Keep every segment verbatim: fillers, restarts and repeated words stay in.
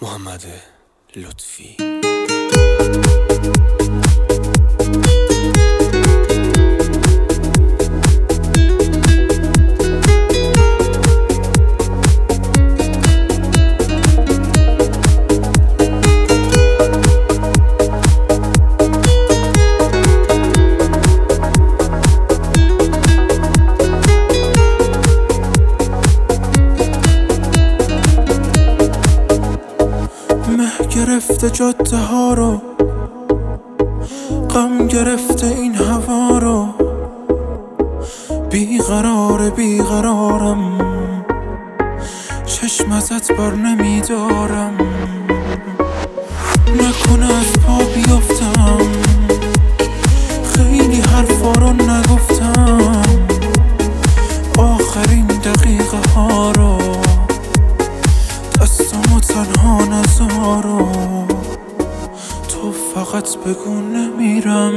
محمد لطفی. مه گرفته جاده ها رو، غم گرفته این هوا رو، بیقرار بیقرارم، چشم ازت بر نمیدارم. نکنه از پا بیفتم، خیلی حرفا رو نگفتم، آخرین دقیقه ها رو دستامو تنها نذارو. تو فقط بگو نمیرم،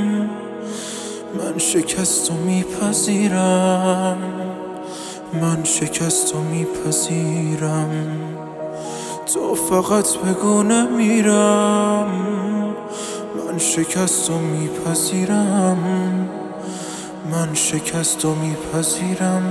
من شکستو میپذیرم، من شکستو میپذیرم. تو فقط بگو نمیرم، من شکستو میپذیرم، من شکستو میپذیرم.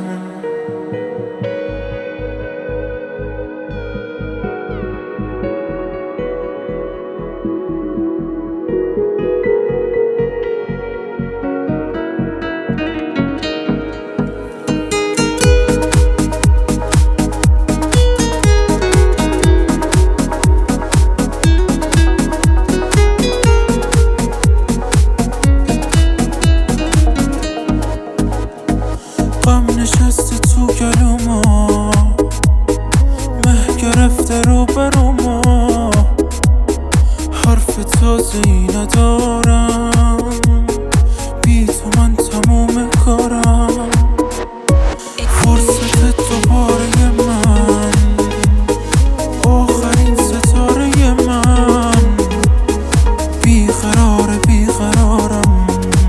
غم نشسته تو گلوما، مه گرفته رو بروما، حرف تازه‌ای ندارم، بی تو من تموم کارم. فرصت دوباره من، آخرین ستاره من، بیقرار بیقرارم،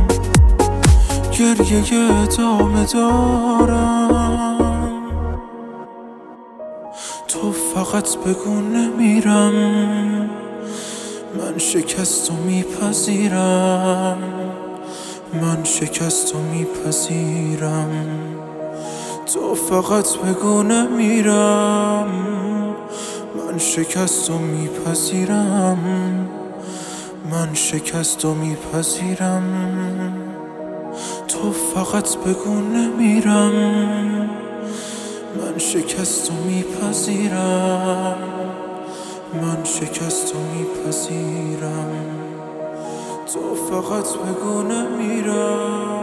گریه ادامه دارم. تو فقط بگو نمیرم، من شکستو میپذیرم، من شکستو میپذیرم. تو فقط بگو نمیرم، من شکستو میپذیرم، من شکستو میپذیرم. تو فقط بگو نمیرم، من شکستو میپذیرم، من شکستو میپذیرم. تو فقط بگو نمیرم.